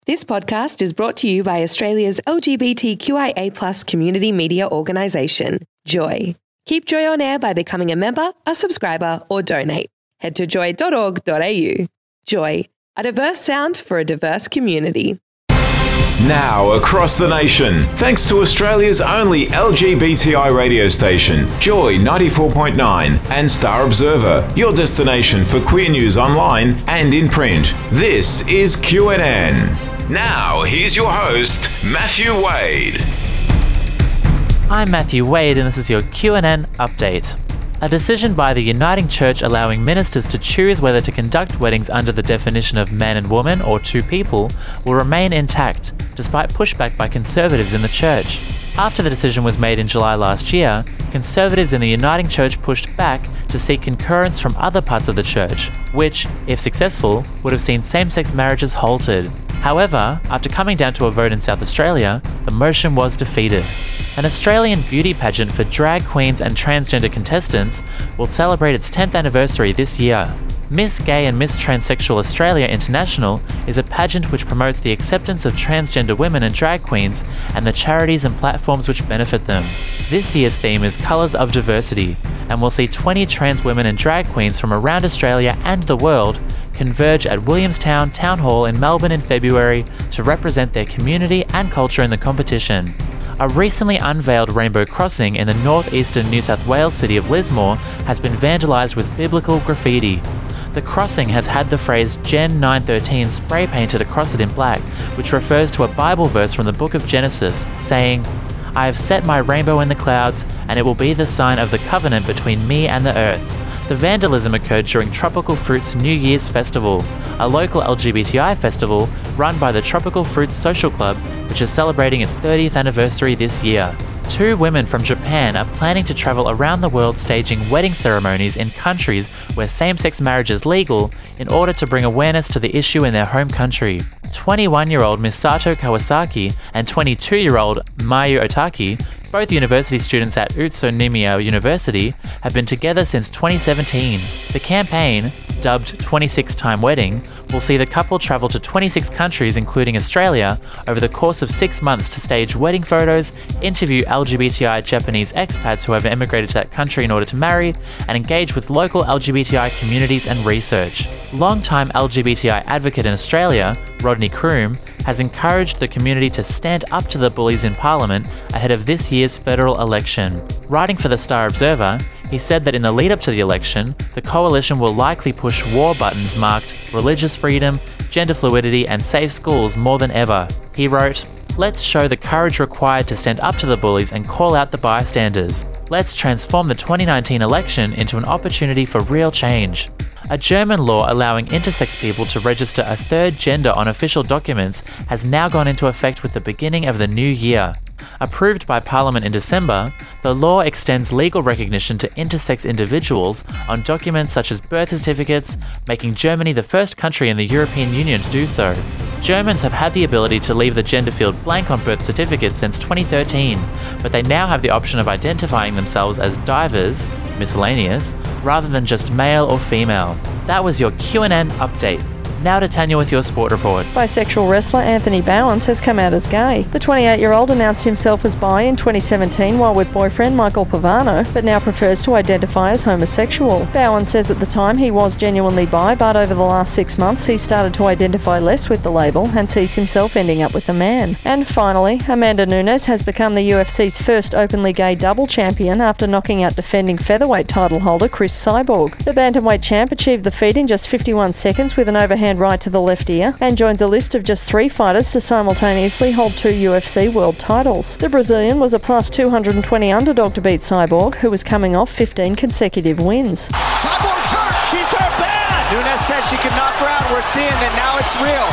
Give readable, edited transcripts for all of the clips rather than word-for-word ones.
This podcast is brought to you by Australia's LGBTQIA+ community media organisation, Joy. Keep Joy on air by becoming a member, a subscriber, or donate. Head to joy.org.au. Joy, a diverse sound for a diverse community. Now across the nation, thanks to Australia's only LGBTI radio station, Joy 94.9 and Star Observer, your destination for queer news online and in print. This is QNN. Now, here's your host, Matthew Wade. I'm Matthew Wade and this is your QNN update. A decision by the Uniting Church allowing ministers to choose whether to conduct weddings under the definition of man and woman or two people will remain intact, despite pushback by conservatives in the church. After the decision was made in July last year, conservatives in the Uniting Church pushed back to seek concurrence from other parts of the church, which, if successful, would have seen same-sex marriages halted. However, after coming down to a vote in South Australia, the motion was defeated. An Australian beauty pageant for drag queens and transgender contestants will celebrate its 10th anniversary this year. Miss Gay and Miss Transsexual Australia International is a pageant which promotes the acceptance of transgender women and drag queens and the charities and platforms which benefit them. This year's theme is Colours of Diversity, and will see 20 trans women and drag queens from around Australia and the world converge at Williamstown Town Hall in Melbourne in February to represent their community and culture in the competition. A recently unveiled rainbow crossing in the northeastern New South Wales city of Lismore has been vandalised with biblical graffiti. The crossing has had the phrase Gen 9:13 spray painted across it in black, which refers to a Bible verse from the book of Genesis, saying, "I have set my rainbow in the clouds, and it will be the sign of the covenant between me and the earth." The vandalism occurred during Tropical Fruits New Year's Festival, a local LGBTI festival run by the Tropical Fruits Social Club, which is celebrating its 30th anniversary this year. Two women from Japan are planning to travel around the world staging wedding ceremonies in countries where same-sex marriage is legal in order to bring awareness to the issue in their home country. 21-year-old Misato Kawasaki and 22-year-old Mayu Otaki, both university students at Utsunomiya University, have been together since 2017. The campaign, dubbed 26-Time Wedding, will see the couple travel to 26 countries including Australia over the course of 6 months to stage wedding photos, interview LGBTI Japanese expats who have emigrated to that country in order to marry, and engage with local LGBTI communities and research. Longtime LGBTI advocate in Australia, Rodney Croom, has encouraged the community to stand up to the bullies in Parliament ahead of this year's federal election. Writing for the Star Observer, he said that in the lead up to the election, the coalition will likely push war buttons marked religious freedom, gender fluidity, and safe schools more than ever. He wrote, "Let's show the courage required to stand up to the bullies and call out the bystanders. Let's transform the 2019 election into an opportunity for real change." A German law allowing intersex people to register a third gender on official documents has now gone into effect with the beginning of the new year. Approved by Parliament in December, the law extends legal recognition to intersex individuals on documents such as birth certificates, making Germany the first country in the European Union to do so. Germans have had the ability to leave the gender field blank on birth certificates since 2013, but they now have the option of identifying themselves as divers, miscellaneous, rather than just male or female. That was your QNN update. Now to Tanya with your sport report. Bisexual wrestler Anthony Bowens has come out as gay. The 28-year-old announced himself as bi in 2017 while with boyfriend Michael Pavano, but now prefers to identify as homosexual. Bowens says at the time he was genuinely bi, but over the last 6 months he started to identify less with the label and sees himself ending up with a man. And finally, Amanda Nunes has become the UFC's first openly gay double champion after knocking out defending featherweight title holder Chris Cyborg. The bantamweight champ achieved the feat in just 51 seconds with an overhand right to the left ear and joins a list of just 3 fighters to simultaneously hold 2 UFC world titles. The Brazilian was a plus 220 underdog to beat Cyborg, who was coming off 15 consecutive wins. Cyborg's hurt! She's hurt bad! Nunes said she could knock her out. We're seeing that now it's real.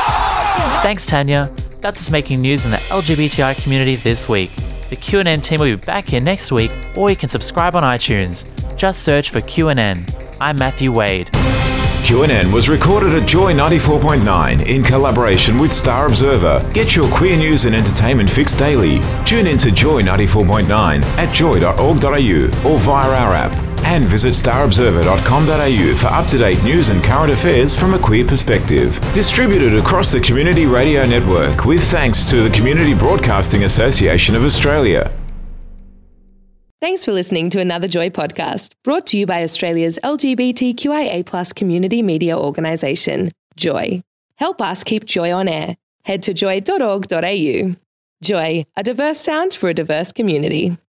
Oh! Thanks, Tanya. That's what's making news in the LGBTI community this week. The QNN team will be back here next week, or you can subscribe on iTunes. Just search for QNN. I'm Matthew Wade. QNN was recorded at Joy 94.9 in collaboration with Star Observer. Get your queer news and entertainment fix daily. Tune in to Joy 94.9 at joy.org.au or via our app. And visit starobserver.com.au for up-to-date news and current affairs from a queer perspective. Distributed across the Community Radio Network with thanks to the Community Broadcasting Association of Australia. Thanks for listening to another Joy podcast, brought to you by Australia's LGBTQIA+ community media organisation, Joy. Help us keep Joy on air. Head to joy.org.au. Joy, a diverse sound for a diverse community.